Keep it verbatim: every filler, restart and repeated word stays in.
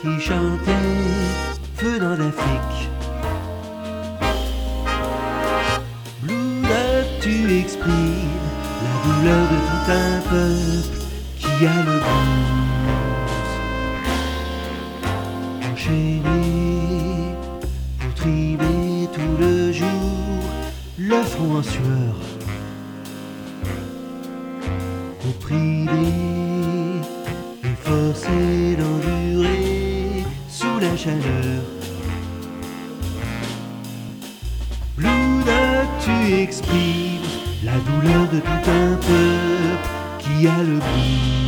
qui chantait venant d'Afrique. Blue Dog, tu exprimes la douleur de tout un peuple qui a le blues. Enchaîné pour trimer tout le jour, le front en sueur, opprimé et forcé d'endurer sous la chaleur. Blue Dog, tu exprimes la douleur de tout un peuple qui a le blues.